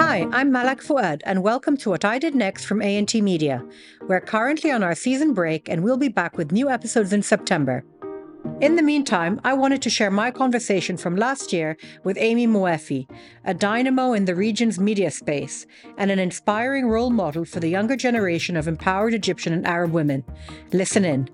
Hi, I'm Malak Fuad, and welcome to What I Did Next from A&T Media. We're currently on our season break, and we'll be back with new episodes in September. In the meantime, I wanted to share my conversation from last year with Amy Moefi, a dynamo in the region's media space and an inspiring role model for the younger generation of empowered Egyptian and Arab women. Listen in.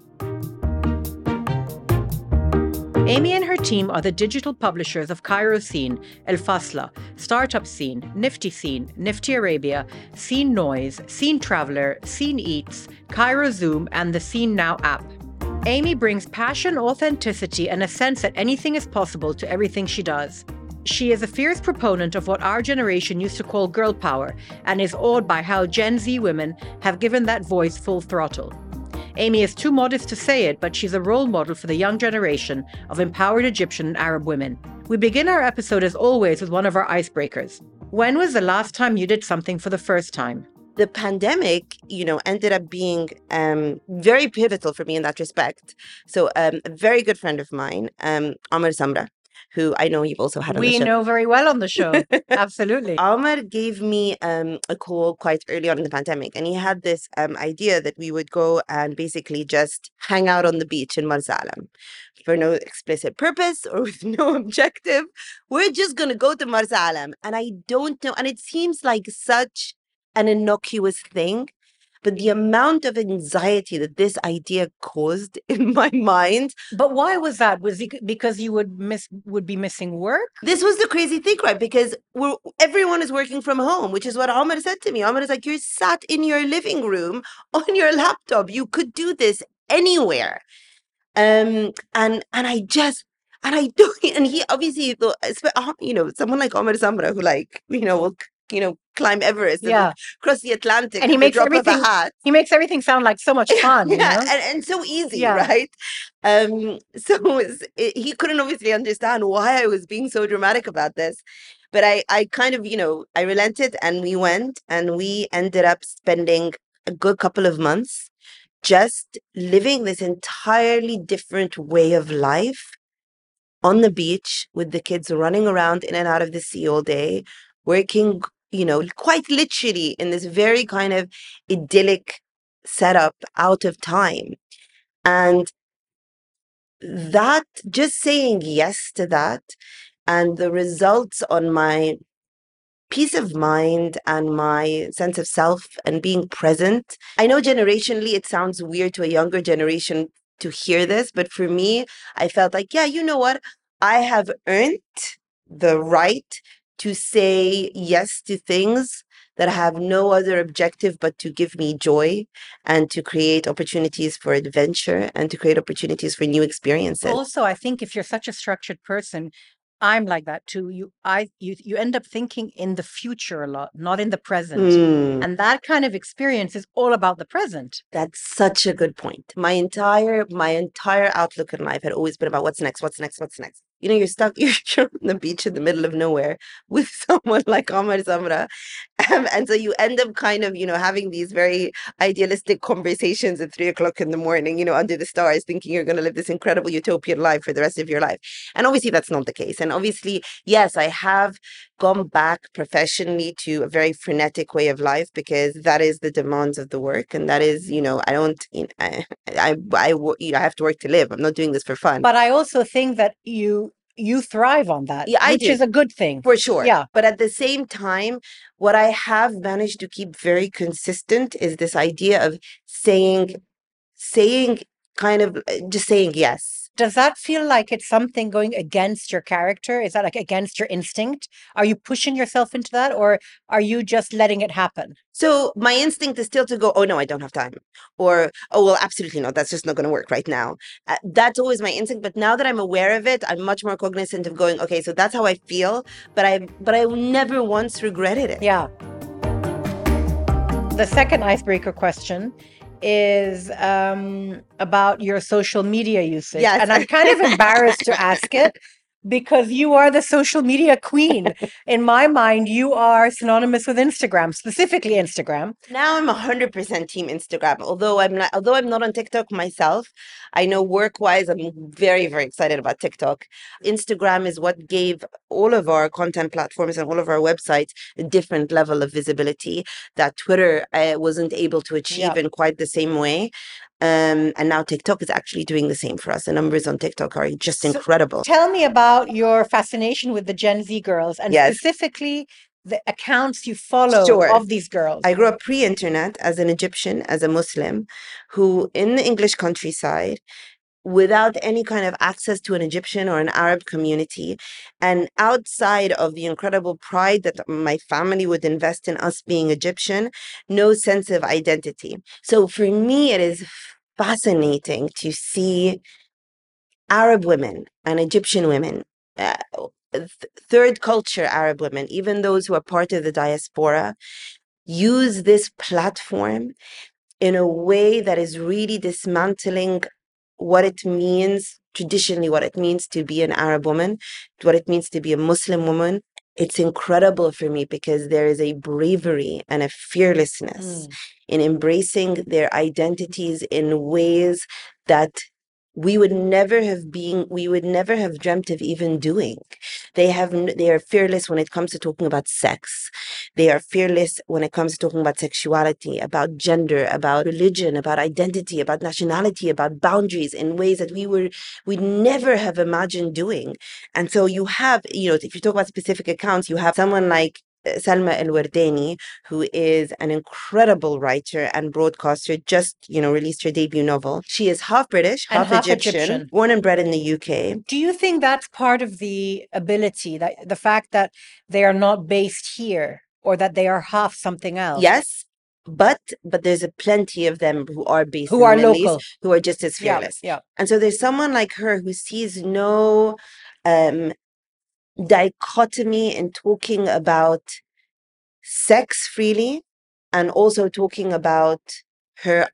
Amy and her team are the digital publishers of Cairo Scene, El Fasla, Startup Scene, Nifty Scene, Nifty Arabia, Scene Noise, Scene Traveler, Scene Eats, Cairo Zoom, and the Scene Now app. Amy brings passion, authenticity, and a sense that anything is possible to everything she does. She is a fierce proponent of what our generation used to call girl power and is awed by how Gen Z women have given that voice full throttle. Amy is too modest to say it, but she's a role model for the young generation of empowered Egyptian and Arab women. We begin our episode, as always, with one of our icebreakers. When was the last time you did something for the first time? The pandemic, ended up being very pivotal for me in that respect. So a very good friend of mine, Omar Samra, who I know you've also had on the show. We know very well on the show. Absolutely. Omar gave me a call quite early on in the pandemic, and he had this idea that we would go and basically just hang out on the beach in Marsa Alam for no explicit purpose or with no objective. We're just going to go to Marsa Alam. And I don't know, and it seems like such an innocuous thing, but the amount of anxiety that this idea caused in my mind. But why was that? Was it because you would be missing work? This was the crazy thing, right? Because everyone is working from home, which is what Omar said to me. Omar is like, you're sat in your living room on your laptop. You could do this anywhere. And I don't, and he obviously thought, someone like Omar Samra who will climb Everest and cross the Atlantic and he makes everything sound like so much fun. And so easy, right? He couldn't obviously understand why I was being so dramatic about this. But I kind of, I relented, and we went, and we ended up spending a good couple of months just living this entirely different way of life on the beach with the kids running around in and out of the sea all day, working, quite literally in this very kind of idyllic setup out of time. And that, just saying yes to that, and the results on my peace of mind and my sense of self and being present. I know generationally it sounds weird to a younger generation to hear this, but for me, I felt like, yeah, you know what? I have earned the right to say yes to things that have no other objective but to give me joy and to create opportunities for adventure and to create opportunities for new experiences. Also, I think if you're such a structured person, I'm like that too. You end up thinking in the future a lot, not in the present. And that kind of experience is all about the present. That's such a good point. My entire outlook in life had always been about what's next. You're stuck, you're on the beach in the middle of nowhere with someone like Omar Samra. And so you end up kind of, having these very idealistic conversations at 3:00 in the morning, under the stars, thinking you're going to live this incredible utopian life for the rest of your life. And obviously that's not the case. And obviously, yes, I have gone back professionally to a very frenetic way of life because that is the demands of the work. And that is, I have to work to live. I'm not doing this for fun. But I also think that you thrive on that, which is a good thing. For sure. Yeah. But at the same time, what I have managed to keep very consistent is this idea of saying yes. Does that feel like it's something going against your character? Is that like against your instinct? Are you pushing yourself into that, or are you just letting it happen? So my instinct is still to go, oh no, I don't have time. Or, oh, well, absolutely not. That's just not going to work right now. That's always my instinct. But now that I'm aware of it, I'm much more cognizant of going, okay, so that's how I feel. But I never once regretted it. Yeah. The second icebreaker question is about your social media usage. Yes. And I'm kind of embarrassed to ask it, because you are the social media queen. In my mind, you are synonymous with Instagram, specifically Instagram. Now I'm 100% team Instagram. Although I'm not on TikTok myself, I know work-wise I'm very, very excited about TikTok. Instagram is what gave all of our content platforms and all of our websites a different level of visibility that Twitter wasn't able to achieve Yeah. in quite the same way. And now TikTok is actually doing the same for us. The numbers on TikTok are just So incredible. tell me about your fascination with the Gen Z girls and Yes. specifically the accounts you follow Sure. of these girls. I grew up pre-internet as an Egyptian, as a Muslim, who in the English countryside, without any kind of access to an Egyptian or an Arab community, and outside of the incredible pride that my family would invest in us being Egyptian, no sense of identity. So for me, it is fascinating to see Arab women and Egyptian women, third culture Arab women, even those who are part of the diaspora, use this platform in a way that is really dismantling what it means traditionally, what it means to be an Arab woman, what it means to be a Muslim woman. It's incredible for me because there is a bravery and a fearlessness in embracing their identities in ways that we would never have dreamt of even doing. They are fearless when it comes to talking about sex. They are fearless when it comes to talking about sexuality, about gender, about religion, about identity, about nationality, about boundaries in ways that we'd never have imagined doing. And so you have, if you talk about specific accounts, you have someone like Salma El-Wardani, who is an incredible writer and broadcaster, just, released her debut novel. She is half British, And half Egyptian, born and bred in the UK. Do you think that's part of the ability, that the fact that they are not based here or that they are half something else? Yes, but there's plenty of them who are based Who in are the Middle East, local. who are just as Yeah, fearless. yeah. And so there's someone like her who sees no dichotomy in talking about sex freely and also talking about her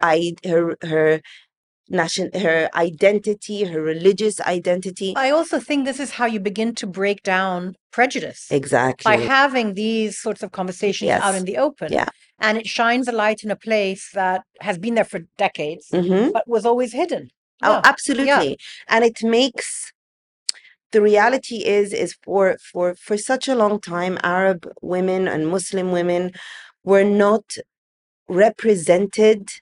identity, her religious identity. I also think this is how you begin to break down prejudice. Exactly. By having these sorts of conversations out in the open. Yeah. And it shines a light in a place that has been there for decades, but was always hidden. Oh, absolutely. And it makes, the reality is for such a long time, Arab women and Muslim women were not represented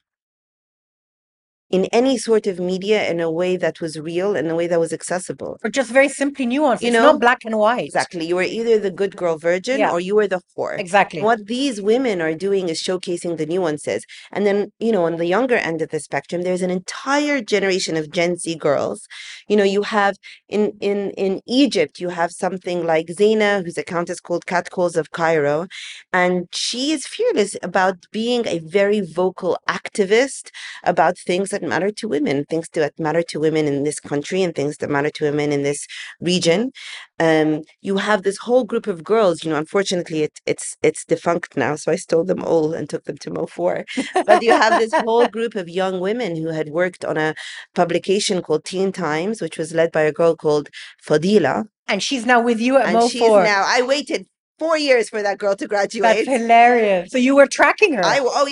in any sort of media in a way that was real, in a way that was accessible. Or just very simply nuanced. It's not black and white. Exactly. You were either the good girl virgin or you were the whore. Exactly. What these women are doing is showcasing the nuances. And then, on the younger end of the spectrum, there's an entire generation of Gen Z girls. You have in Egypt, you have something like Zaina, whose account is called Catcalls of Cairo. And she is fearless about being a very vocal activist about things that matter to women, things that matter to women in this country and things that matter to women in this region. You have this whole group of girls, unfortunately it's defunct now, so I stole them all and took them to Mo4. But you have this whole group of young women who had worked on a publication called Teen Times, which was led by a girl called Fadila. And she's now with you at Mo4. And she's now, I waited 4 years for that girl to graduate. That's hilarious. So you were tracking her.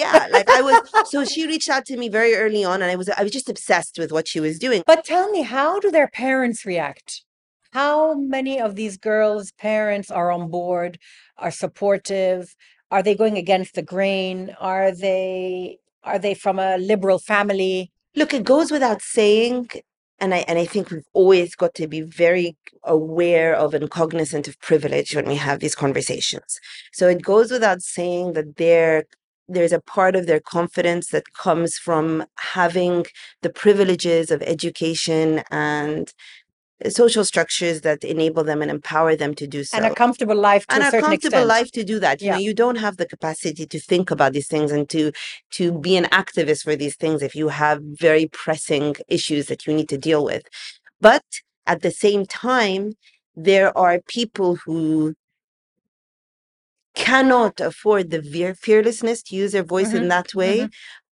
So she reached out to me very early on, and I was just obsessed with what she was doing. But tell me, how do their parents react? How many of these girls' parents are on board, are supportive? Are they going against the grain? Are they from a liberal family? Look, it goes without saying, and I think we've always got to be very aware of and cognizant of privilege when we have these conversations. So it goes without saying that there's a part of their confidence that comes from having the privileges of education and social structures that enable them and empower them to do so. And a comfortable life to a certain extent. And a comfortable life to do that. You don't have the capacity to think about these things and to be an activist for these things if you have very pressing issues that you need to deal with. But at the same time, there are people who cannot afford the fearlessness to use their voice in that way,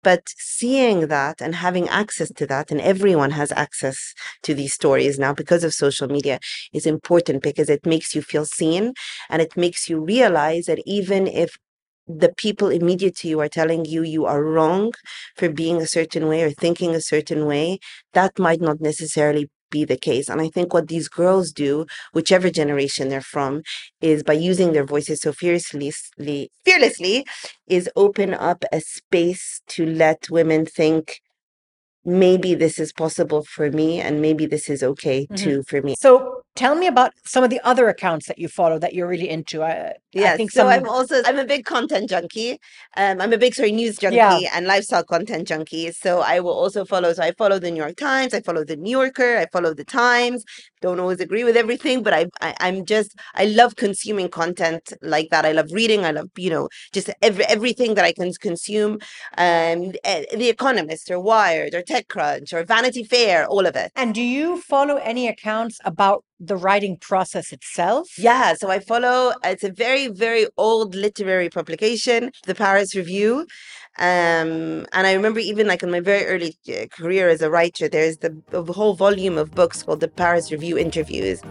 But seeing that and having access to that, and everyone has access to these stories now because of social media, is important because it makes you feel seen, and it makes you realize that even if the people immediate to you are telling you you are wrong for being a certain way or thinking a certain way, that might not necessarily be the case. And I think what these girls do, whichever generation they're from, is by using their voices so fearlessly, is open up a space to let women think maybe this is possible for me, and maybe this is okay too for me. So tell me about some of the other accounts that you follow that you're really into. I Yes, think so some, I'm a big content junkie. I'm a big news junkie Yeah. and lifestyle content junkie. So I will also follow. So I follow the New York Times, I follow the New Yorker, I follow the Times. Don't always agree with everything, but I love consuming content like that. I love reading. I love just everything that I can consume. The Economist or Wired or TechCrunch or Vanity Fair, all of it. And do you follow any accounts about the writing process itself? Yeah, so I follow, it's a very, very old literary publication, the Paris Review. And I remember even like in my very early career as a writer, there's a whole volume of books called the Paris Review Interviews.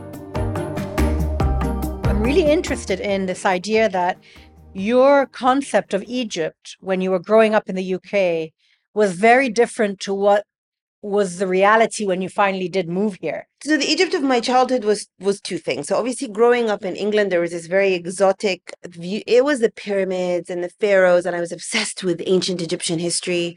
I'm really interested in this idea that your concept of Egypt when you were growing up in the UK was very different to what was the reality when you finally did move here. So the Egypt of my childhood was two things. So obviously growing up in England, there was this very exotic view. It was the pyramids and the pharaohs, and I was obsessed with ancient Egyptian history.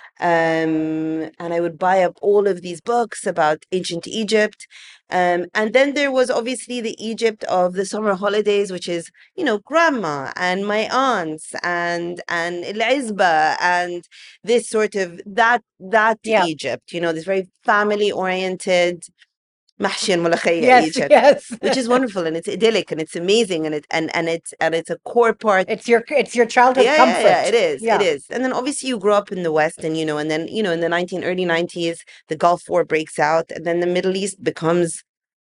And I would buy up all of these books about ancient Egypt. And then there was obviously the Egypt of the summer holidays, which is, grandma and my aunts and El Izba and this sort of that Yeah. Egypt, this very family oriented محشي الملوخية Yes, Egypt, yes. which is wonderful and it's idyllic and it's amazing and it's a core part. It's your childhood Yeah, comfort. yeah, it is. Yeah. It is. And then obviously you grow up in the West and and then, in the early 90s, the Gulf War breaks out and then the Middle East becomes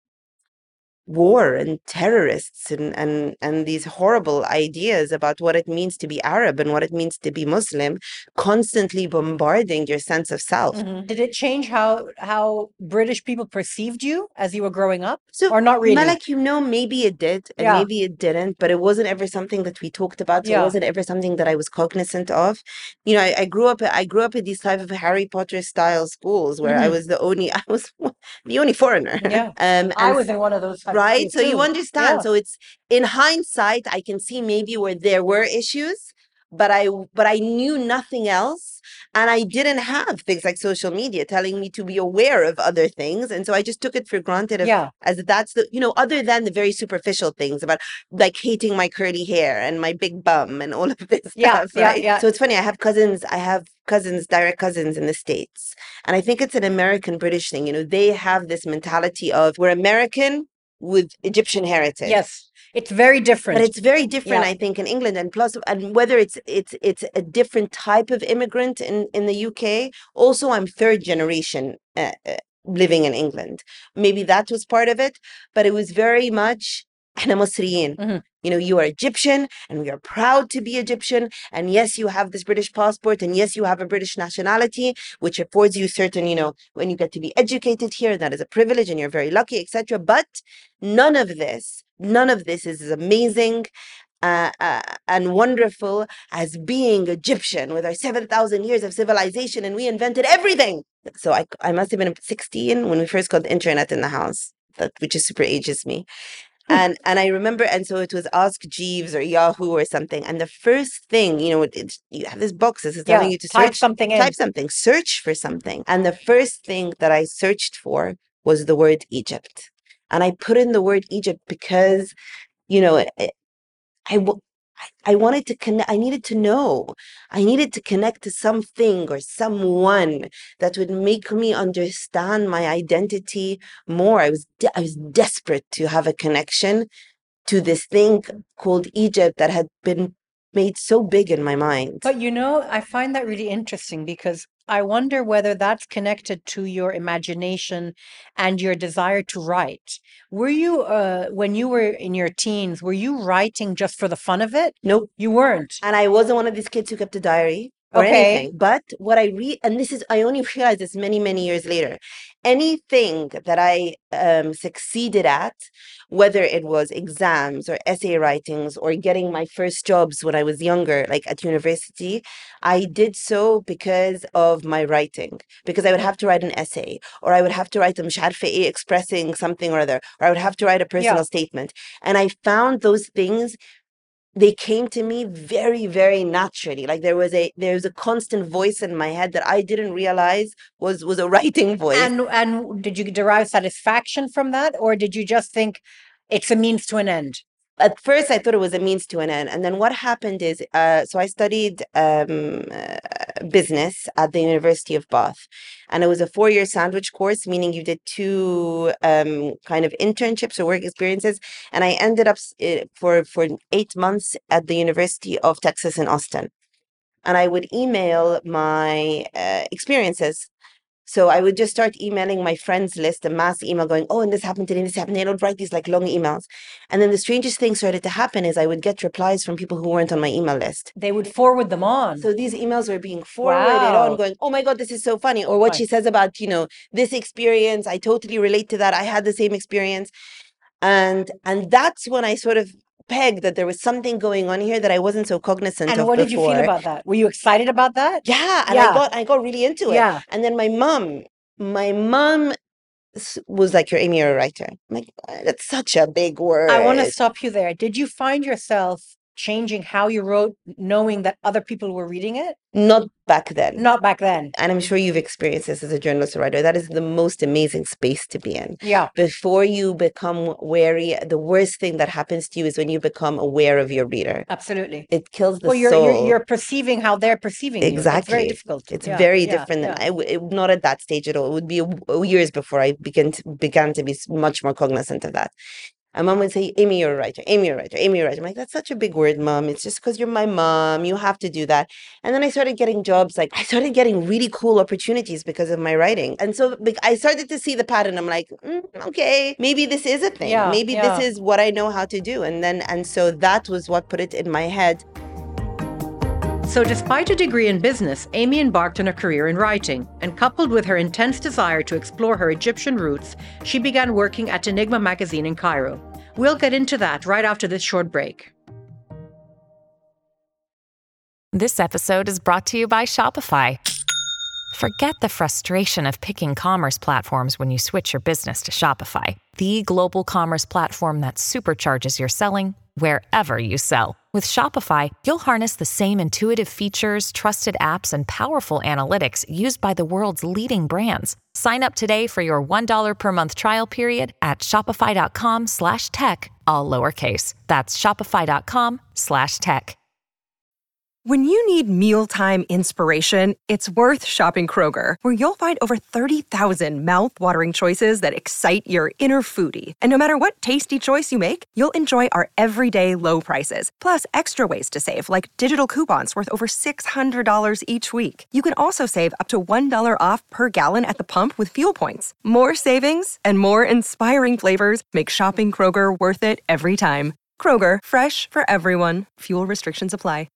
war and terrorists and these horrible ideas about what it means to be Arab and what it means to be Muslim, constantly bombarding your sense of self. Did it change how British people perceived you as you were growing up? So, Or not really? Malak, maybe it did and Yeah. maybe it didn't, but it wasn't ever something that we talked about. So Yeah. it wasn't ever something that I was cognizant of. I grew up at these type of Harry Potter style schools where I was the only foreigner. Yeah. I was in one of those types of right. schools So you too. understand. Yeah. So it's in hindsight, I can see maybe where there were issues, but I knew nothing else. And I didn't have things like social media telling me to be aware of other things. And so I just took it for granted Yeah. as that's the, other than the very superficial things about like hating my curly hair and my big bum and all of this Yeah, stuff. Right. yeah. So it's funny. I have direct cousins in the States. And I think it's an American British thing. They have this mentality of we're American with Egyptian heritage. Yes. It's very different. But it's very different, Yeah. I think, in England, and plus, and whether it's a different type of immigrant in the UK. Also, I'm third generation living in England. Maybe that was part of it, but it was very much احنا مصريين. You are Egyptian, and we are proud to be Egyptian. And yes, you have this British passport, and yes, you have a British nationality, which affords you certain, when you get to be educated here, that is a privilege, and you're very lucky, etc. But none of this is as amazing and wonderful as being Egyptian with our 7,000 years of civilization, and we invented everything. So I must have been 16 when we first got the internet in the house, which is super ages me. And I remember, and so it was Ask Jeeves or Yahoo or something. And the first thing, you have this box. This is telling you to type search something in. Type something, search for something. And the first thing that I searched for was the word Egypt. And I put in the word Egypt because, I wanted to connect. I needed to know. I needed to connect to something or someone that would make me understand my identity more. I was desperate to have a connection to this thing called Egypt that had been made so big in my mind. But I find that really interesting because I wonder whether that's connected to your imagination and your desire to write. Were you, when you were in your teens, were you writing just for the fun of it? Nope. You weren't. And I wasn't one of these kids who kept a diary. or Okay. anything. But what and this is, I only realized this many, many years later. Anything that I succeeded at, whether it was exams or essay writings or getting my first jobs when I was younger, like at university, I did so because of my writing. Because I would have to write an essay, or I would have to write مش عارفة إيه, expressing something or other, or I would have to write a personal statement. And I found those things, they came to me very, very naturally. Like there was a constant voice in my head that I didn't realize was a writing voice. And did you derive satisfaction from that, or did you just think it's a means to an end? At first, I thought it was a means to an end. And then what happened is, so I studied business at the University of Bath. And it was a 4-year sandwich course, meaning you did 2 kind of internships or work experiences. And I ended up for 8 months at the University of Texas in Austin. And I would email my experiences. So I would just start emailing my friends list, a mass email going, oh, and this happened today, this happened today. I would write these like long emails. And then the strangest thing started to happen is I would get replies from people who weren't on my email list. They would forward them on. So these emails were being forwarded on, going, oh my God, this is so funny. Or what she says about, this experience, I totally relate to that. I had the same experience. And that's when I sort of pegged that there was something going on here that I wasn't so cognizant of before. And what did you feel about that? Were you excited about that? Yeah, and I got really into it. Yeah. And then my mom was like, you're Amy, you're a writer. I'm like, that's such a big word. I want to stop you there. Did you find yourself changing how you wrote, knowing that other people were reading it? Not back then. Not back then. And I'm sure you've experienced this as a journalist or writer. That is the most amazing space to be in. Yeah. Before you become wary, the worst thing that happens to you is when you become aware of your reader. Absolutely. It kills the soul. You're perceiving how they're perceiving you. Exactly. It's very difficult. It's very different than not at that stage at all. It would be years before I began to be much more cognizant of that. And mom would say, Amy, you're a writer. Amy, you're a writer. Amy, you're a writer. I'm like, that's such a big word, mom. It's just because you're my mom. You have to do that. And then I started getting jobs. Like I started getting really cool opportunities because of my writing. And so I started to see the pattern. I'm like, okay, maybe this is a thing. Maybe this is what I know how to do. And so that was what put it in my head. So despite a degree in business, Amy embarked on a career in writing, and coupled with her intense desire to explore her Egyptian roots, she began working at Enigma magazine in Cairo. We'll get into that right after this short break. This episode is brought to you by Shopify. Forget the frustration of picking commerce platforms when you switch your business to Shopify, the global commerce platform that supercharges your selling wherever you sell. With Shopify, you'll harness the same intuitive features, trusted apps, and powerful analytics used by the world's leading brands. Sign up today for your $1 per month trial period at shopify.com/tech, all lowercase. That's shopify.com/tech. When you need mealtime inspiration, it's worth shopping Kroger, where you'll find over 30,000 mouth-watering choices that excite your inner foodie. And no matter what tasty choice you make, you'll enjoy our everyday low prices, plus extra ways to save, like digital coupons worth over $600 each week. You can also save up to $1 off per gallon at the pump with fuel points. More savings and more inspiring flavors make shopping Kroger worth it every time. Kroger, fresh for everyone. Fuel restrictions apply.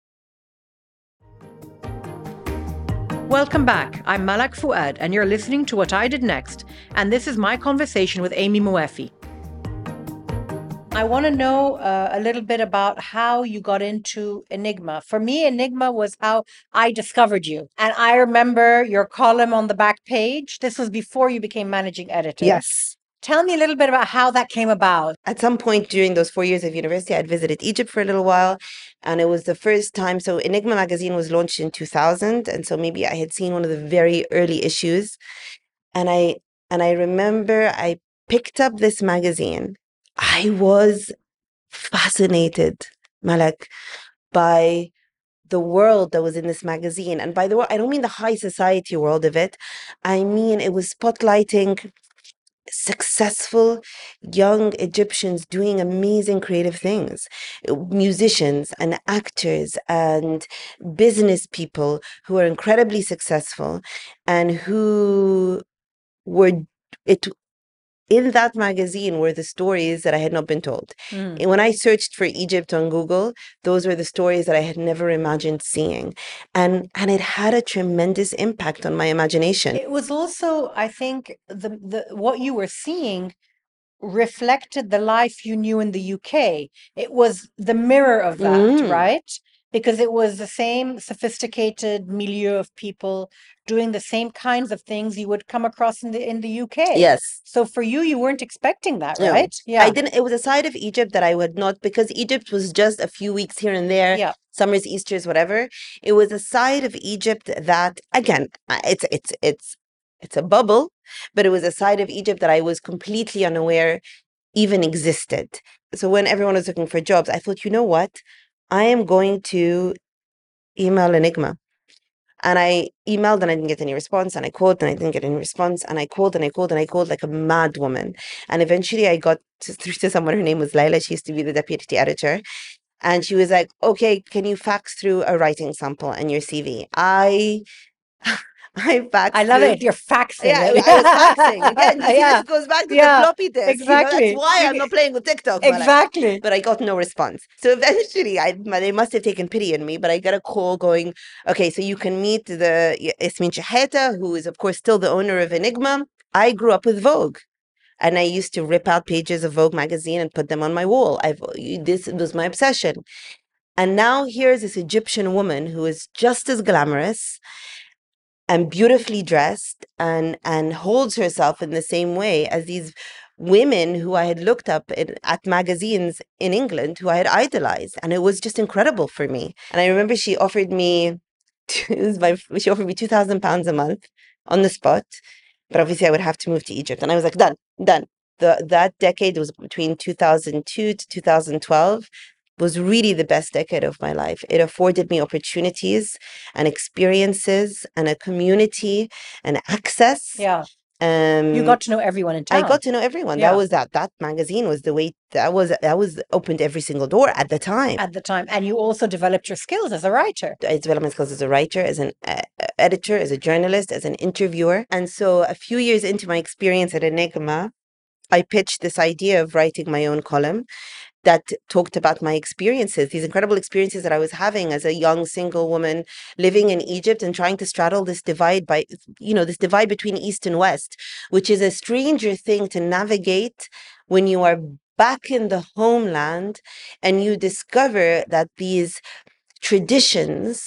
Welcome back. I'm Malak Fuad, and you're listening to What I Did Next, and this is my conversation with Amy Moefi. I want to know a little bit about how you got into Enigma. For me, Enigma was how I discovered you. And I remember your column on the back page. This was before you became managing editor. Yes. Tell me a little bit about how that came about. At some point during those 4 years of university, I'd visited Egypt for a little while, and it was the first time. So Enigma magazine was launched in 2000, and so maybe I had seen one of the very early issues, and I remember I picked up this magazine. I was fascinated, Malak, by the world that was in this magazine. And by the way, I don't mean the high society world of it. I mean, it was spotlighting successful young Egyptians doing amazing creative things, musicians and actors and business people who are incredibly successful and who were in that magazine were the stories that I had not been told. And when I searched for Egypt on Google, those were the stories that I had never imagined seeing. And it had a tremendous impact on my imagination. It was also, I think, the what you were seeing reflected the life you knew in the UK. It was the mirror of that, right? Because it was the same sophisticated milieu of people doing the same kinds of things you would come across in the UK. Yes. So for you, you weren't expecting that, No. right? I didn't. It was a side of Egypt that I would not, because Egypt was just a few weeks here and there, Yeah. summers, Easters, whatever. It was a side of Egypt that, again, it's a bubble, but it was a side of Egypt that I was completely unaware even existed. So when everyone was looking for jobs, I thought, you know what? I am going to email Enigma. And I emailed and I didn't get any response. And I called and I didn't get any response. And I called and I called and I called like a mad woman. And eventually I got through to someone. Her name was Laila. She used to be the deputy editor. And she was like, okay, can you fax through a writing sample and your CV? I faxed. I love through- it. You're faxing. Yeah, it. I was faxing. Again, you see, Yeah. this goes back to Yeah, the floppy disk. exactly. That's why I'm not playing with TikTok. Malak. Exactly. But I got no response. So eventually, they must have taken pity on me, but I got a call going, okay, so you can meet the Yasmin Shaheta, who is, of course, still the owner of Enigma. I grew up with Vogue. And I used to rip out pages of Vogue magazine and put them on my wall. This was my obsession. And now here's this Egyptian woman who is just as glamorous and beautifully dressed and holds herself in the same way as these women who I had looked up at magazines in England, who I had idolized. And it was just incredible for me. And I remember she offered me, she offered me £2,000 a month on the spot. But obviously I would have to move to Egypt. And I was like, done. That decade was between 2002 to 2012. Was really the best decade of my life. It afforded me opportunities and experiences and a community and access. Yeah. You got to know everyone in town. I got to know everyone. Yeah. That was that magazine was the way that was opened every single door at the time. At the time. And you also developed your skills as a writer. I developed my skills as a writer, as an editor, as a journalist, as an interviewer. And so a few years into my experience at Enigma, I pitched this idea of writing my own column that talked about my experiences, these incredible experiences that I was having as a young single woman living in Egypt and trying to straddle this divide between East and West, which is a stranger thing to navigate when you are back in the homeland and you discover that these traditions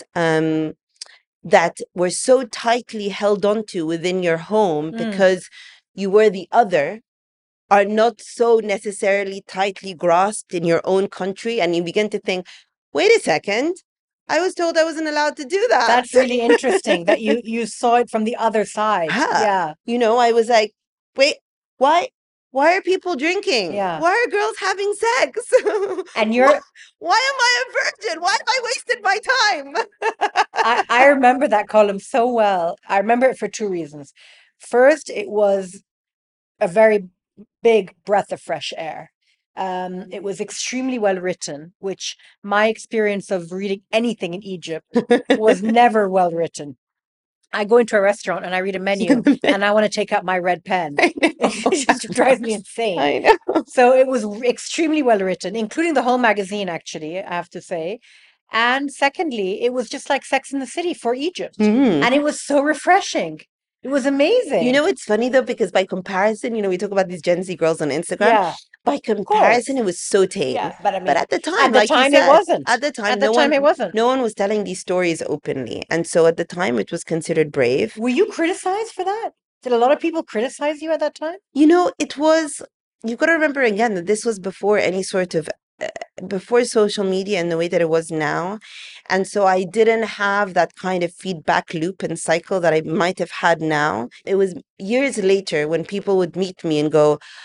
that were so tightly held onto within your home because you were the other are not so necessarily tightly grasped in your own country. And you begin to think, wait a second, I was told I wasn't allowed to do that. That's really interesting that you saw it from the other side. Yeah. I was like, wait, why are people drinking? Yeah. Why are girls having sex? And you're... Why am I a virgin? Why have I wasted my time? I remember that column so well. I remember it for two reasons. First, it was a very big breath of fresh air. It was extremely well written, which my experience of reading anything in Egypt was never well written. I go into a restaurant and I read a menu and I want to take out my red pen. It just drives me insane. I know. So it was extremely well written, including the whole magazine, actually, I have to say. And secondly, it was just like Sex in the City for Egypt. And it was so refreshing. It was amazing. It's funny though, because by comparison, we talk about these Gen Z girls on Instagram. Yeah. By comparison, it was so tame. Yeah, but I mean, at the time, it wasn't. At the time, it wasn't. No one was telling these stories openly. And so at the time, it was considered brave. Were you criticized for that? Did a lot of people criticize you at that time? It was, you've got to remember again that this was before any sort of, before social media in the way that it was now. And so I didn't have that kind of feedback loop and cycle that I might have had now. It was years later when people would meet me and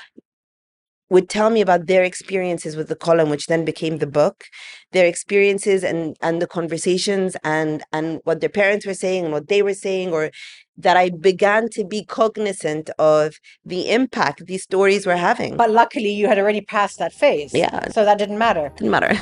would tell me about their experiences with the column, which then became the book, their experiences and the conversations and what their parents were saying and what they were saying, or that I began to be cognizant of the impact these stories were having. But luckily you had already passed that phase. Yeah. So that didn't matter. Didn't matter.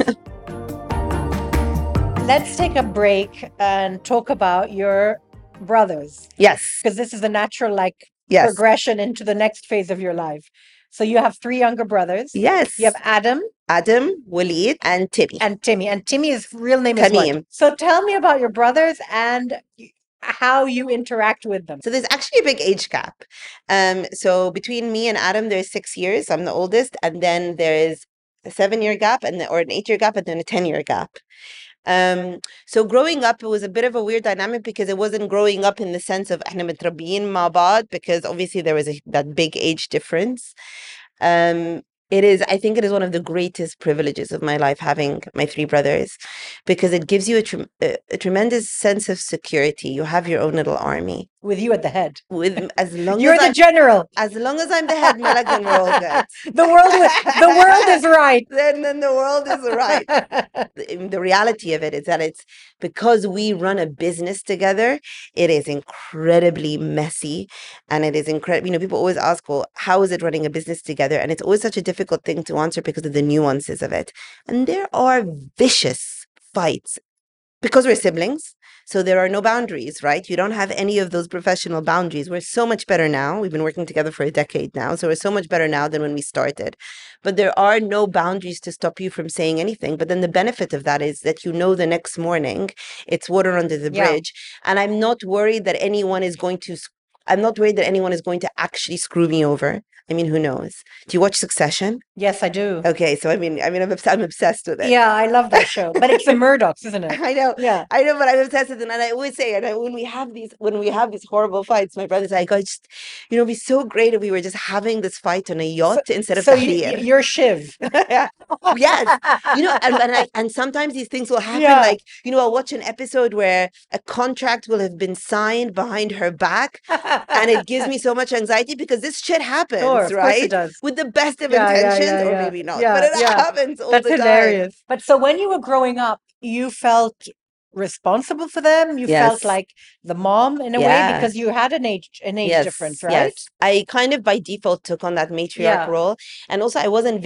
Let's take a break and talk about your brothers. Yes. Because this is a natural, Yes. progression into the next phase of your life. So you have three younger brothers. Yes. You have Adam Adam, Waleed, and Timmy. and Timmy. And Timmy's real name is what? Tamim. So tell me about your brothers and how you interact with them. So there's actually a big age gap. So between me and Adam, there's 6 years. I'm the oldest, and then there is a 7-year gap, or an 8-year gap, and then a 10-year gap. So growing up, it was a bit of a weird dynamic because it wasn't growing up in the sense of احنا متربيين مع بعض, because obviously there was that big age difference. I think it is one of the greatest privileges of my life having my 3 brothers, because it gives you a tremendous sense of security. You have your own little army. With you at the head. As long You're as the general. as long as I'm the head, Malak, then we're all good. The world is right. Then the world is right. The reality of it is that it's because we run a business together, it is incredibly messy, and it is incredible. People always ask, well, how is it running a business together? And it's always such a difficult thing to answer because of the nuances of it. And there are vicious fights because we're siblings. So there are no boundaries, right? You don't have any of those professional boundaries. We're so much better now. We've been working together for a decade now. So we're so much better now than when we started. But there are no boundaries to stop you from saying anything. But then the benefit of that is that the next morning it's water under the bridge. And I'm not worried that anyone is going to actually screw me over. I mean, who knows? Do you watch Succession? Yes, I do. Okay, so I'm obsessed with it. Yeah, I love that show. But it's the Murdochs, isn't it? I know. Yeah. I know, but I'm obsessed with it. And I always say, when we have these horrible fights, my brother's like, it'd be so great if we were just having this fight on a yacht instead of Tahrir. You're Shiv. Yeah. Yes. And sometimes these things will happen. Yeah. Like, I'll watch an episode where a contract will have been signed behind her back, and it gives me so much anxiety because this shit happens, Of course right? it does. With the best of intentions, or maybe not. But it happens all the time. That's hilarious. But so when you were growing up, you felt responsible for them? You felt like the mom in a way because you had an age difference, right? Yes. I kind of by default took on that matriarch role. And also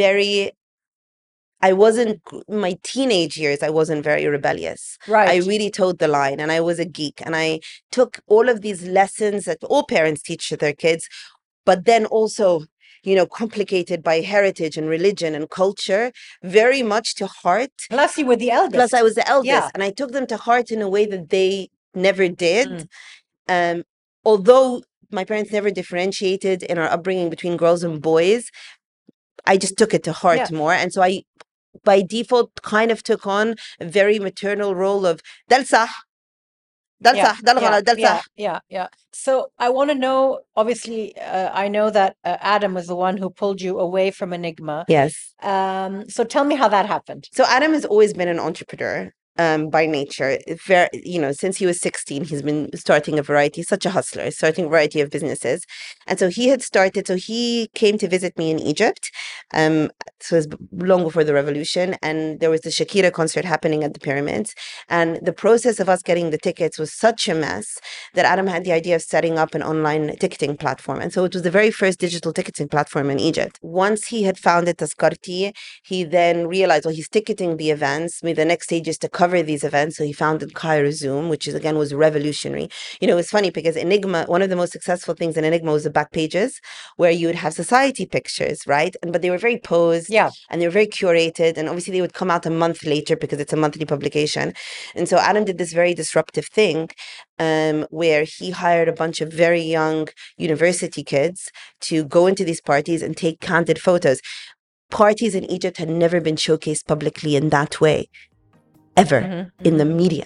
my teenage years, I wasn't very rebellious. Right. I really towed the line, and I was a geek, and I took all of these lessons that all parents teach to their kids, but then also, complicated by heritage and religion and culture, very much to heart. Plus you were the eldest. Plus I was the eldest, and I took them to heart in a way that they never did. Although my parents never differentiated in our upbringing between girls and boys, I just took it to heart more. And so I, by default, kind of took on a very maternal role of Dal Sah. Yeah. So I want to know, obviously, I know that Adam was the one who pulled you away from Enigma. Yes. So tell me how that happened. So Adam has always been an entrepreneur. By nature, since he was 16, he's been starting such a hustler, starting a variety of businesses. And so he came to visit me in Egypt. So it was long before the revolution, and there was the Shakira concert happening at the pyramids. And the process of us getting the tickets was such a mess that Adam had the idea of setting up an online ticketing platform. And so it was the very first digital ticketing platform in Egypt. Once he had founded Tazkarti, he then realized, he's ticketing the events. The next stage is to cover these events. So he founded Cairo Zoom, which was revolutionary. It's funny because Enigma, one of the most successful things in Enigma was the back pages, where you would have society pictures, right? But they were very posed, and they were very curated, and obviously they would come out a month later because it's a monthly publication. And so Adam did this very disruptive thing, where he hired a bunch of very young university kids to go into these parties and take candid photos. Parties in Egypt had never been showcased publicly in that way, ever, in the media.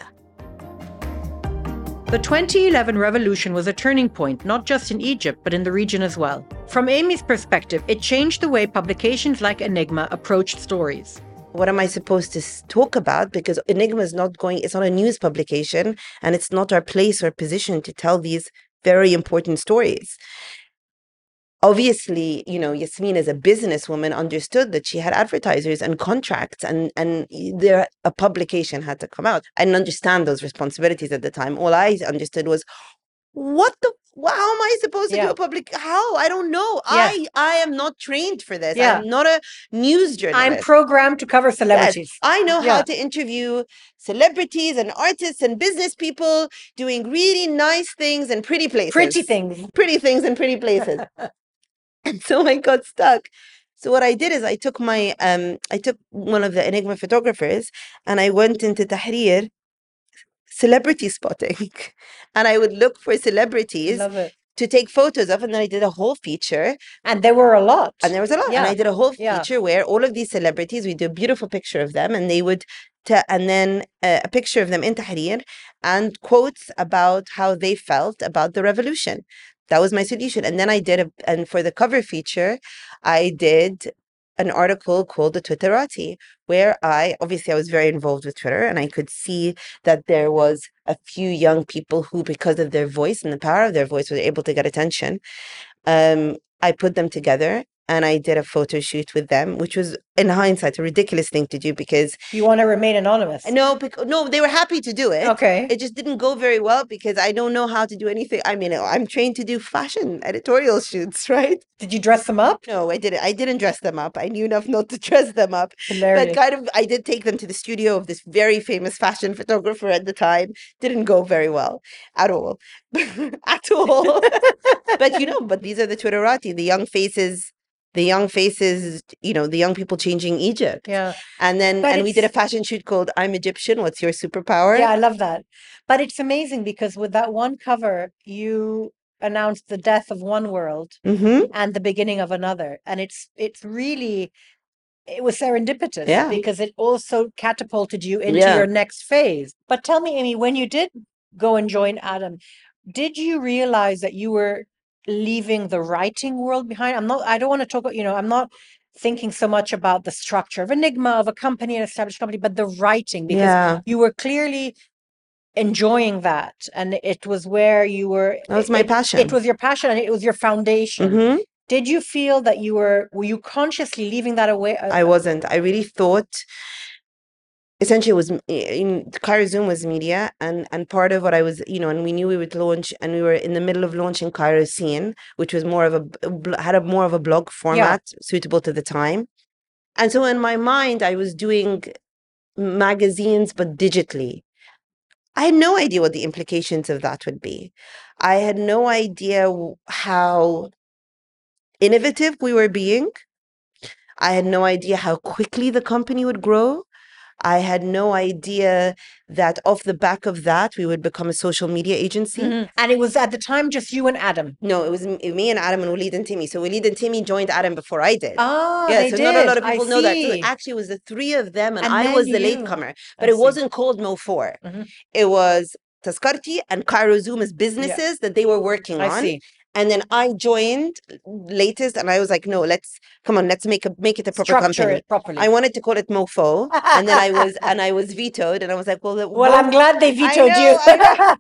The 2011 revolution was a turning point, not just in Egypt, but in the region as well. From Amy's perspective, it changed the way publications like Enigma approached stories. What am I supposed to talk about? Because Enigma it's not a news publication, and it's not our place or position to tell these very important stories. Obviously, Yasmin as a businesswoman understood that she had advertisers and contracts, and a publication had to come out. I didn't understand those responsibilities at the time. All I understood was, what well, how am I supposed to do Yeah. a public? How? I don't know. Yeah. I am not trained for this. Yeah. I'm not a news journalist. I'm programmed to cover Yes, celebrities. I know Yeah. how to interview celebrities and artists and business people doing really nice things and pretty places. Pretty things. Pretty things and pretty places. And so I got stuck. So what I did is I took one of the Enigma photographers and I went into Tahrir celebrity spotting. And I would look for celebrities Love it. to take photos of, and then I did a whole feature. And there were a lot. And there was a lot. And Yeah. I did a whole Yeah. feature where all of these celebrities, we do a beautiful picture of them, and they would, and then a picture of them in Tahrir and quotes about how they felt about the revolution. That was my solution. And then and for the cover feature, I did an article called The Twitterati, where I was very involved with Twitter, and I could see that there was a few young people who, because of their voice and the power of their voice, were able to get attention. I put them together and I did a photo shoot with them, which was, in hindsight, a ridiculous thing to do because You want to remain anonymous. no, they were happy to do it. Okay. It just didn't go very well because I don't know how to do anything. I mean, I'm trained to do fashion editorial shoots, right? Did you dress them up? No, I didn't. I didn't dress them up. I knew enough not to dress them up. Hilarious. But I did take them to the studio of this very famous fashion photographer at the time. Didn't go very well at all. At all. But these are the Twitterati, the young faces, the young people changing Egypt. Yeah. And then But we did a it's- fashion shoot called I'm Egyptian, What's Your Superpower? Yeah, I love that. But it's amazing because with that one cover, you announced the death of one world Mm-hmm. and the beginning of another. And it was serendipitous Yeah. because it also catapulted you into Yeah. your next phase. But tell me, Amy, when you did go and join Adam, did you realize that you were leaving the writing world behind? I don't want to talk about, I'm not thinking so much about the structure of Enigma, of a company, an established company, but the writing, because Yeah. you were clearly enjoying that. And it was where you were. That was my passion. It was your passion and it was your foundation. Mm-hmm. Did you feel that were you consciously leaving that away? I wasn't. I really thought, essentially, it was Cairo Zoom was media, and part of what I was, and we knew we would launch, and we were in the middle of launching Cairo Scene, which was more of more of a blog format suitable to the time, and so in my mind, I was doing magazines but digitally. I had no idea what the implications of that would be. I had no idea how innovative we were being. I had no idea how quickly the company would grow. I had no idea that off the back of that, we would become a social media agency. Mhm. And it was at the time just you and Adam. No, it was me and Adam and Walid and Timmy. So Walid and Timmy joined Adam before I did. Oh, Yeah, they so did. not a lot of I people know that. So see. actually, it was the three of them, and And I then was the you. latecomer. I But it see. wasn't called Mo4. Mhm. It was Taskarti and Cairo Zoom as businesses that they were working I on. see. And then I joined latest, and I was like, no, let's make it a proper Structure company. it properly. I wanted to call it Mofo, and then I was vetoed, and I was like, Well, I'm glad they vetoed know, you.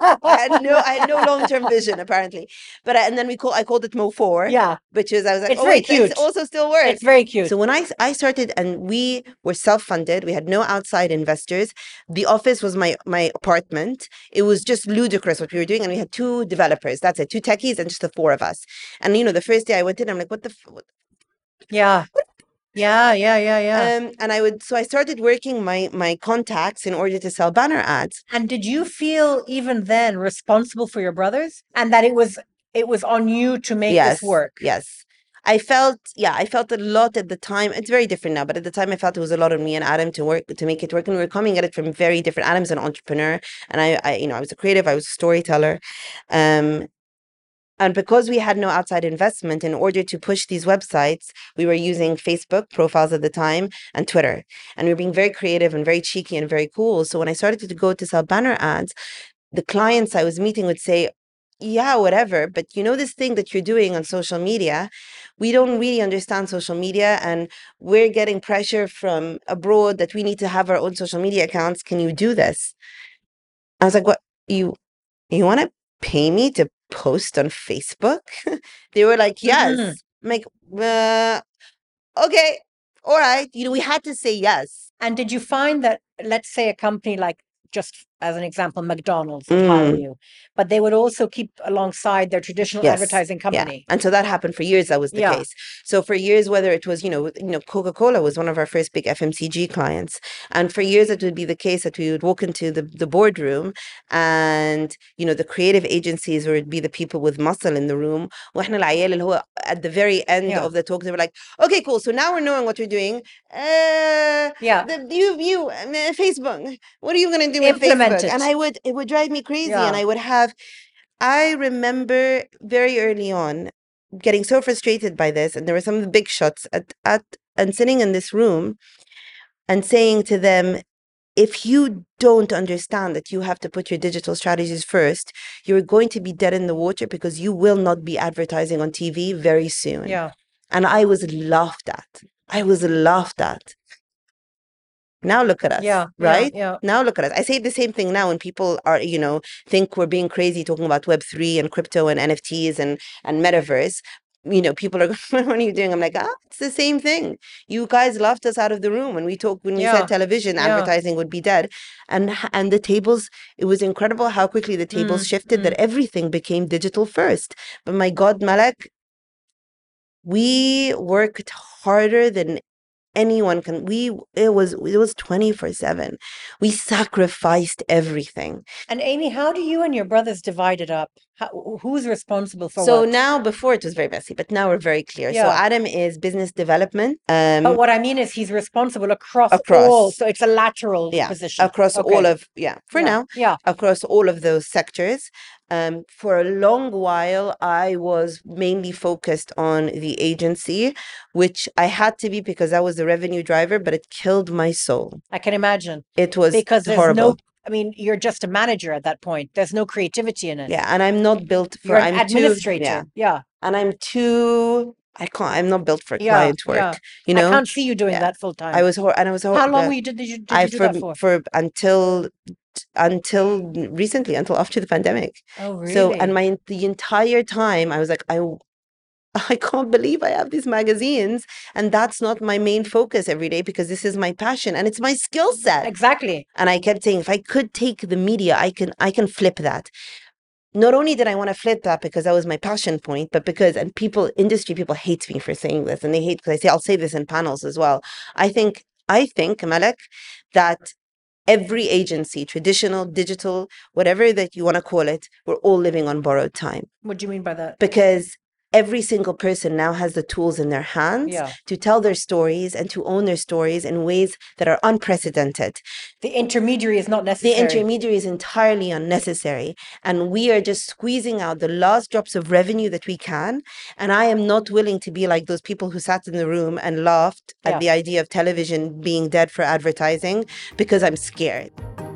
I had no long-term vision apparently, but and then I called it Mo4, Yeah, which is I was like, It's oh very wait, this cute. also still works. it's very cute. So when I started, and we were self-funded, we had no outside investors. The office was my apartment. It was just ludicrous what we were doing, and we had two developers. That's it, two techies, and just the four of us. And the first day I went in, I'm like, what the. Yeah. Yeah. And I started working my contacts in order to sell banner ads. And did you feel even then responsible for your brothers, and that it was on you to make this work? Yes. I felt a lot at the time. It's very different now, but at the time I felt it was a lot on me and Adam to make it work. And we were coming at it from very different. Adam's an entrepreneur, and I was a creative, I was a storyteller. And because we had no outside investment, in order to push these websites, we were using Facebook profiles at the time and Twitter. And we were being very creative and very cheeky and very cool. So when I started to go to sell banner ads, the clients I was meeting would say, yeah, whatever, but this thing that you're doing on social media, we don't really understand social media, and we're getting pressure from abroad that we need to have our own social media accounts. Can you do this? I was like, what, you want to pay me to post on Facebook? They were like, yes. Mhm. I'm like, okay, all right. We had to say yes. And did you find that, let's say, a company like just as an example, McDonald's would hire you, but they would also keep alongside their traditional Yes. advertising company. And so that happened for years. That was the Yeah. case. So for years, whether it was, Coca-Cola was one of our first big FMCG clients. And for years, it would be the case that we would walk into the boardroom and, the creative agencies would be the people with muscle in the room. وإحنا العيال اللي هو at the very end Yeah. of the talk, they were like, okay, cool. So now we're knowing what you're doing. Yeah. Facebook, what are you going to do with Implement Facebook? it. And it would drive me crazy. Yeah. And I remember very early on getting so frustrated by this, and there were some of the big shots and sitting in this room and saying to them, if you don't understand that you have to put your digital strategies first, you're going to be dead in the water because you will not be advertising on TV very soon. Yeah. And I was laughed at. Now look at us, right? Yeah. Now look at us. I say the same thing now when people are, think we're being crazy talking about Web3 and crypto and NFTs and metaverse. People are going, what are you doing? I'm like, it's the same thing. You guys laughed us out of the room when we said television advertising would be dead. And the tables, it was incredible how quickly the tables shifted, that everything became digital first. But my God, Malak, we worked harder than anyone can. It was 24/7. We sacrificed everything. And Amy, how do you and your brothers divide it up? Who's responsible for So what? now, before it was very messy, but now we're very clear. So Yeah. Adam is business development. But what I mean is he's responsible across Across. all. So it's a lateral position. across Okay. all of for Yeah. now, Yeah. across all of those sectors. For a long while, I was mainly focused on the agency, which I had to be because that was the revenue driver, but it killed my soul. I can imagine. It was Because there's horrible. you're just a manager at that point. There's no creativity in it. Yeah, and I'm not built for. You're an I'm administrator. Too, and I'm too. I can't. I'm not built for Yeah, client work. yeah. You know, I can't see you doing Yeah. that full time. I was. And I was. How long did you do that for? Until recently, until after the pandemic. Oh, really? So, and the entire time, I was like, I can't believe I have these magazines, and that's not my main focus every day because this is my passion and it's my skill set. Exactly. And I kept saying, if I could take the media, I can flip that. Not only did I want to flip that because that was my passion point, but because, and industry people hate me for saying this, and they hate because I'll say this in panels as well. I think, Malak, that every agency, traditional, digital, whatever that you want to call it, we're all living on borrowed time. What do you mean by that? Because every single person now has the tools in their hands to tell their stories and to own their stories in ways that are unprecedented. The intermediary is not necessary. The intermediary is entirely unnecessary. And we are just squeezing out the last drops of revenue that we can. And I am not willing to be like those people who sat in the room and laughed at the idea of television being dead for advertising because I'm scared.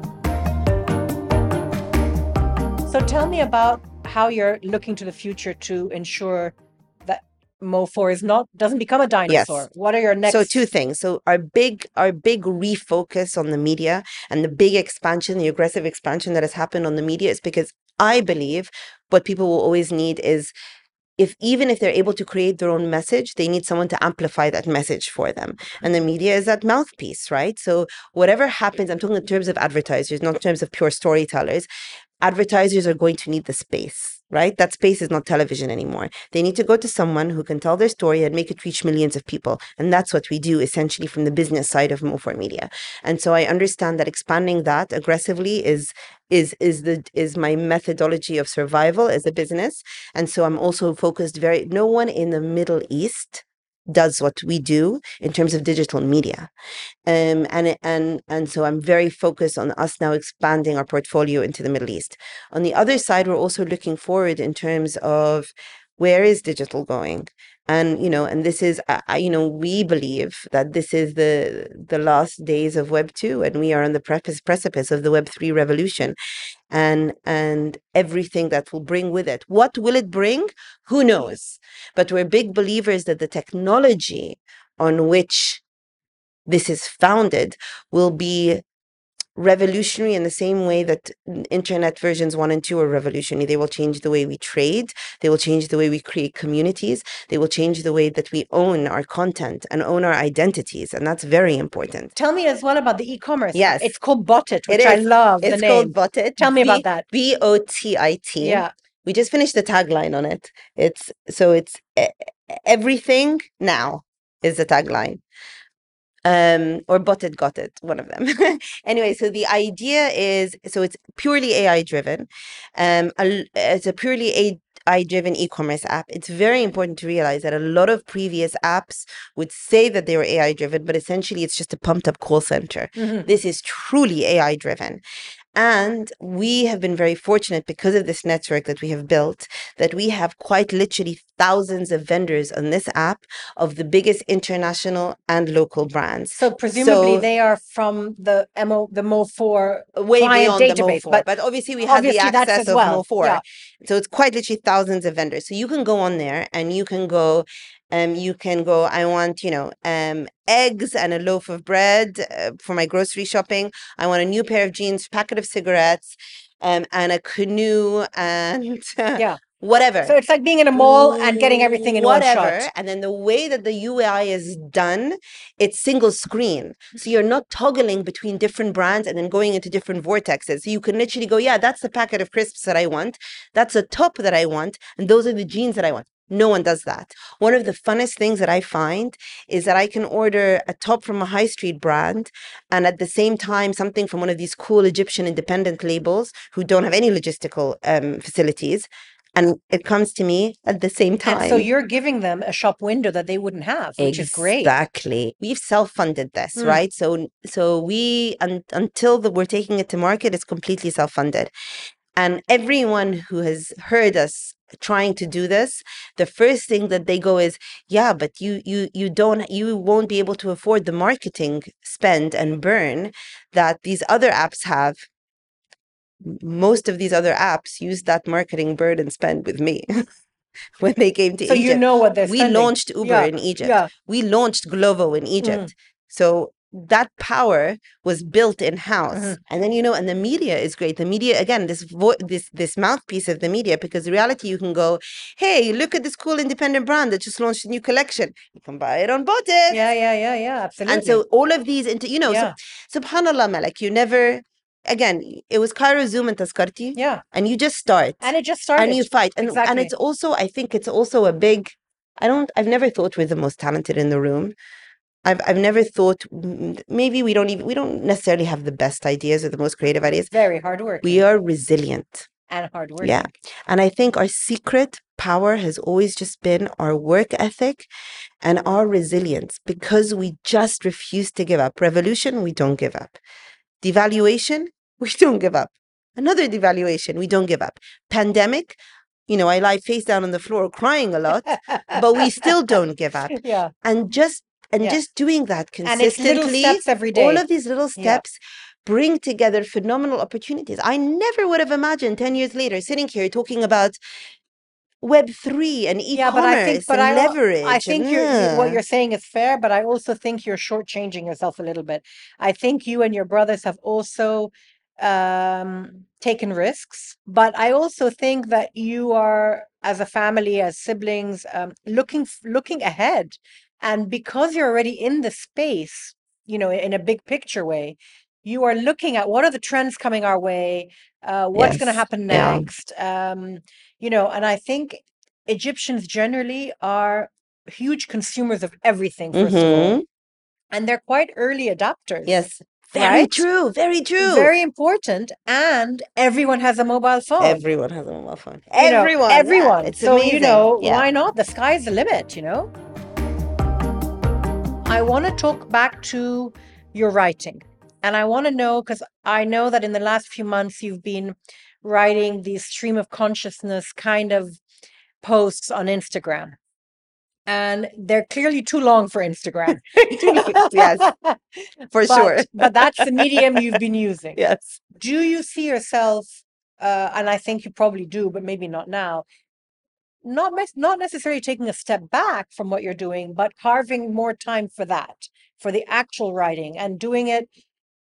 So tell me about how you're looking to the future to ensure that Mo4 doesn't become a dinosaur. Yes. What are your next? So two things. So our big refocus on the media and the big expansion, the aggressive expansion that has happened on the media is because I believe what people will always need is even if they're able to create their own message, they need someone to amplify that message for them. And the media is that mouthpiece, right? So whatever happens, I'm talking in terms of advertisers, not in terms of pure storytellers. Advertisers are going to need the space, right? That space is not television anymore. They need to go to someone who can tell their story and make it reach millions of people. And that's what we do essentially from the business side of Mo4 Media. And so I understand that expanding that aggressively is my methodology of survival as a business. And so I'm also focused no one in the Middle East does what we do in terms of digital media. And so I'm very focused on us now expanding our portfolio into the Middle East. On the other side, we're also looking forward in terms of where is digital going? And, and this is, we believe that this is the last days of Web 2, and we are on the precipice of the Web 3 revolution. And everything that will bring with it. What will it bring? Who knows? But we're big believers that the technology on which this is founded will be revolutionary in the same way that internet versions 1 and 2 are revolutionary. They will change the way we trade. They will change the way we create communities. They will change the way that we own our content and own our identities. And that's very important. Tell me as well about the e-commerce. Yes. It's called Botit, which It I is. love the It's name. called Botit. Tell me about that. Botit. Yeah. We just finished the tagline on it. It's everything now is the tagline. Or Bought It, Got It, one of them. Anyway, so the idea is, so it's purely AI driven. It's a purely AI driven e-commerce app. It's very important to realize that a lot of previous apps would say that they were AI driven, but essentially it's just a pumped up call center. Mhm. This is truly AI driven. And we have been very fortunate because of this network that we have built, that we have quite literally thousands of vendors on this app of the biggest international and local brands. So presumably So- they are from the Mo4 Way client beyond the database, Mo4, but obviously we have the obviously that's access as of well. Mo4. Yeah. So it's quite literally thousands of vendors. So you can go on there and you can go, I want, eggs and a loaf of bread for my grocery shopping. I want a new pair of jeans, packet of cigarettes, and a canoe and Yeah. whatever. So it's like being in a mall and getting everything in one Whatever. shot. And then the way that the UI is done, it's single screen. So you're not toggling between different brands and then going into different vortexes. So you can literally go, yeah, that's the packet of crisps that I want. That's a top that I want. And those are the jeans that I want. No one does that. One of the funnest things that I find is that I can order a top from a high street brand and at the same time something from one of these cool Egyptian independent labels who don't have any logistical facilities. And it comes to me at the same time. And so you're giving them a shop window that they wouldn't have, which is great. Exactly. We've self-funded this, Mm. right? So we until we're taking it to market, it's completely self-funded. And everyone who has heard us trying to do this, the first thing that they go is, yeah, but you won't be able to afford the marketing spend and burn that these other apps have. Most of these other apps use that marketing burn and spend with me when they came to So Egypt. you know what they're We spending. launched Uber Yeah, in Egypt. yeah. We launched Glovo in Egypt. So that power was built in house. Mhm. And then, and the media is great. The media, again, this mouthpiece of the media, because the reality you can go, hey, look at this cool independent brand that just launched a new collection. You can buy it on Botit. Yeah, absolutely. And so all of these, Yeah. so, subhanallah, Malak, you never, again, it was Cairo Zoom and Taskarti. Yeah. And you just start. And it just started. And you fight. And Exactly. it's also, I think it's also a big, I've never thought we're the most talented in the room. I've never thought maybe we don't necessarily have the best ideas or the most creative ideas. Very hardworking. We are resilient. And hardworking. Yeah. And I think our secret power has always just been our work ethic and our resilience, because we just refuse to give up. Revolution, we don't give up. Devaluation, we don't give up. Another devaluation, we don't give up. Pandemic, I lie face down on the floor crying a lot, but we still don't give up. Yeah. And just doing that And it's little consistently, steps every day. all of these little Yeah. steps bring together phenomenal opportunities. I never would have imagined 10 years later sitting here talking about Web3 and Yeah, but I think, e-commerce and leverage. I think and, what you're saying is fair, but I also think you're shortchanging yourself a little bit. I think you and your brothers have also taken risks, but I also think that you are, as a family, as siblings, looking ahead. And because you're already in the space, in a big picture way, you are looking at what are the trends coming our way, what's going to Yes, happen yeah. next. And I think Egyptians generally are huge consumers of everything, first of all. Mhm. And they're quite early adopters. Yes. Very Right? true. Very true. Very important. And everyone has a mobile phone. Everyone has a mobile phone. You know, Everyone. yeah, Everyone. It's so, amazing. Yeah. why not? The sky's the limit, I want to talk back to your writing. And I want to know, because I know that in the last few months, you've been writing these stream of consciousness kind of posts on Instagram. And they're clearly too long for Instagram. Yes, for sure. But that's the medium you've been using. Yes. Do you see yourself, and I think you probably do, but maybe not now, not necessarily taking a step back from what you're doing, but carving more time for that, for the actual writing and doing it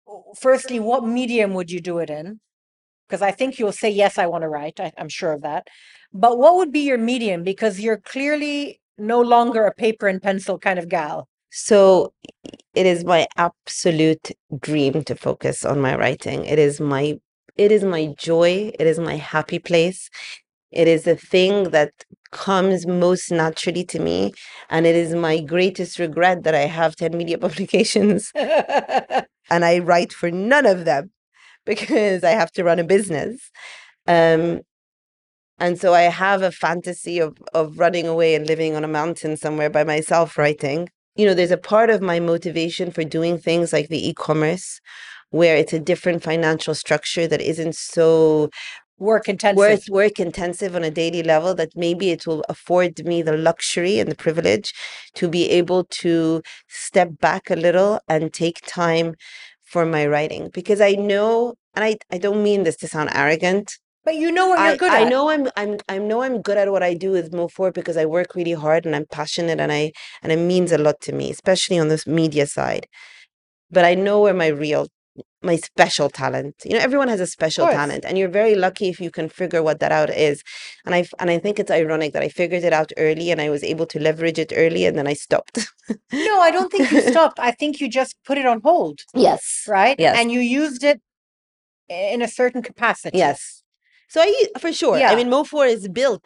firstly, what medium would you do it in? Because I think you'll say, yes, I want to write. I'm sure of that. But what would be your medium? Because you're clearly no longer a paper and pencil kind of gal. So it is my absolute dream to focus on my writing. It is my joy. It is my happy place. It is the thing that comes most naturally to me. And it is my greatest regret that I have 10 media publications and I write for none of them because I have to run a business. And so I have a fantasy of running away and living on a mountain somewhere by myself writing. You know, there's a part of my motivation for doing things like the e-commerce where it's a different financial structure that isn't so work intensive on a daily level, that maybe it will afford me the luxury and the privilege to be able to step back a little and take time for my writing. Because I know, and I don't mean this to sound arrogant, but you know what you're good at. I know I'm good at what I do with Move Forward because I work really hard and I'm passionate and it means a lot to me, especially on this media side. But I know where my special talent. You know, everyone has a special talent, and you're very lucky if you can figure what that out is. And I think it's ironic that I figured it out early and I was able to leverage it early, and then I stopped. No, I don't think you stopped. I think you just put it on hold. Yes. Right? Yes. And you used it in a certain capacity. Yes. So for sure. Yeah. I mean, Mo4 is built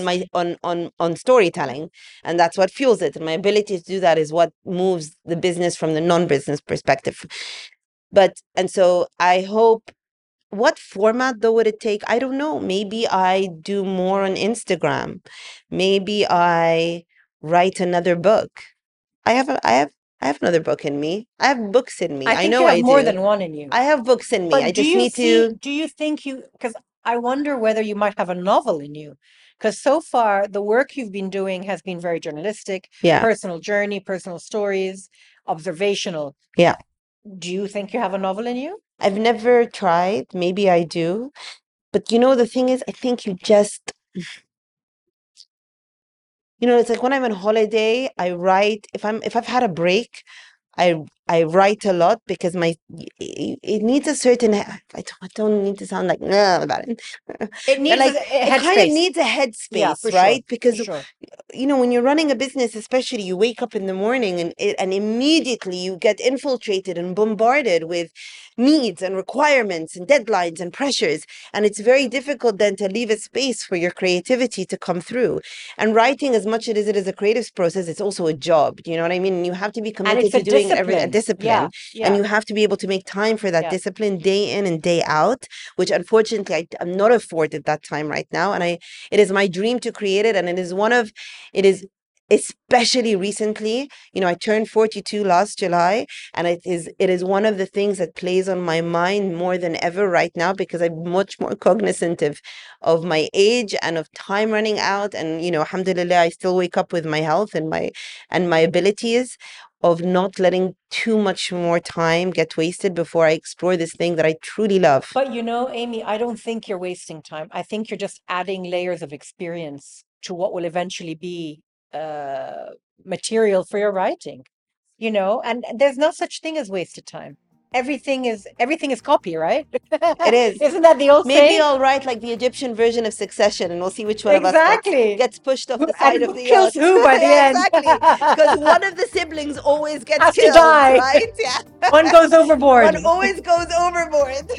on storytelling, and that's what fuels it. And my ability to do that is what moves the business from the non-business perspective. And so I hope, what format though would it take? I don't know. Maybe I do more on Instagram. Maybe I write another book. I have another book in me. I have books in me. I know you have more than one in you. I have books in me. But I just need to. Do you think because I wonder whether you might have a novel in you? Because so far the work you've been doing has been very journalistic, personal journey, personal stories, observational. Yeah. Do you think you have a novel in you? I've never tried. Maybe I do. But you know, the thing is, I think you just, you know, it's like when I'm on holiday, I write. If I've had a break, I write a lot because it needs a certain. I don't need to sound like about it. It needs like it kind of needs a headspace, right? Sure, because you know, when you're running a business, especially, you wake up in the morning and immediately you get infiltrated and bombarded with needs and requirements and deadlines and pressures, and it's very difficult then to leave a space for your creativity to come through. And writing, as much as it is a creative process, it's also a job. Do you know what I mean? And you have to be committed to doing a discipline. And you have to be able to make time for that discipline day in and day out, which unfortunately I'm not afforded that time right now. And it is my dream to create it. And it is especially recently, you know, I turned 42 last July, and it is one of the things that plays on my mind more than ever right now, because I'm much more cognizant of my age and of time running out. And, you know, alhamdulillah, I still wake up with my health and my abilities, of not letting too much more time get wasted before I explore this thing that I truly love. But you know, Amy, I don't think you're wasting time. I think you're just adding layers of experience to what will eventually be material for your writing, you know, and there's no such thing as wasted time. Everything is copy, right? It is. Isn't that the old saying? Maybe I'll write like the Egyptian version of Succession, and we'll see which one of us gets pushed off the side of the kills who by the end. Exactly. Because one of the siblings always gets has killed, to die. Right? Yeah. One goes overboard. One always goes overboard.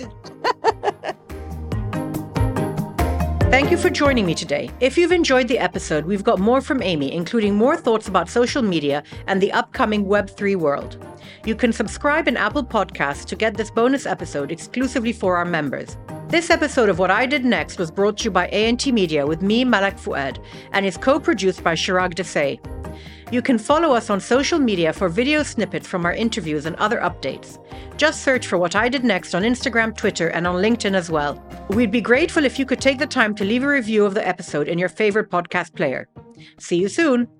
Thank you for joining me today. If you've enjoyed the episode, we've got more from Amy, including more thoughts about social media and the upcoming Web3 world. You can subscribe in Apple Podcasts to get this bonus episode exclusively for our members. This episode of What I Did Next was brought to you by ANT Media with me, Malak Fuad, and is co-produced by Chirag Desai. You can follow us on social media for video snippets from our interviews and other updates. Just search for What I Did Next on Instagram, Twitter, and on LinkedIn as well. We'd be grateful if you could take the time to leave a review of the episode in your favorite podcast player. See you soon.